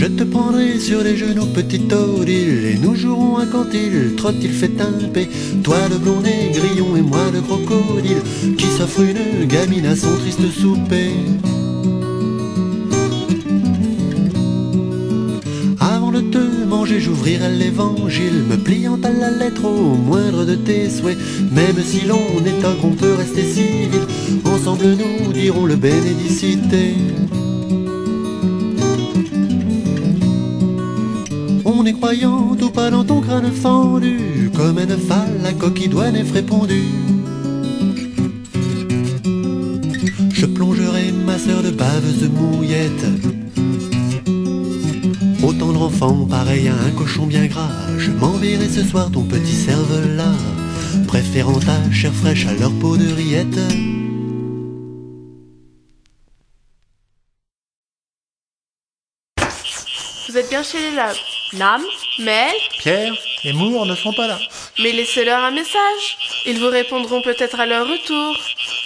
te prendrai sur les genoux, petite Odile, et nous jouerons un cantil, trottil fait timper. Toi le blondet grillon et moi le crocodile, qui s'offre une gamine à son triste souper. Avant de te manger, j'ouvrirai l'évangile, me pliant à la lettre au moindre de tes souhaits. Même si l'on est un qu'on peut rester civil, ensemble nous dirons le bénédicité. On est croyant ou pas dans ton crâne fendu, comme une falle à coquille douane répondue. Je plongerai ma sœur de baveuse mouillette, au tendre enfant pareil à un cochon bien gras. Je m'enverrai ce soir ton petit cervelas, préférant ta chair fraîche à leur peau de rillette. Vous êtes bien chez les Nam, Mel, Pierre et Moore ne sont pas là. mais laissez-leur un message. Ils vous répondront peut-être à leur retour.